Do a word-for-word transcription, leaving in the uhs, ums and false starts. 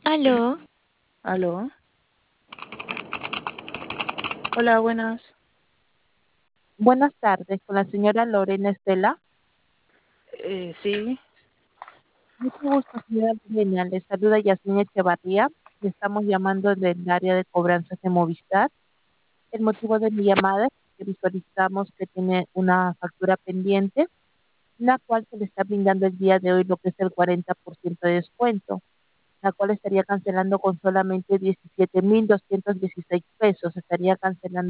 Aló, Aló. Hola, buenas. Buenas tardes, con la señora Lorena Estela. Eh, sí, Mucho gusto, señora Lorena. Le saluda Yasmín Echevarría. Le estamos llamando del área de cobranzas de Movistar. El motivo de mi llamada es que visualizamos que tiene una factura pendiente, la cual se le está brindando el día de hoy lo que es el cuarenta por ciento de descuento, la cual estaría cancelando con solamente diecisiete mil doscientos dieciséis pesos. Estaría cancelando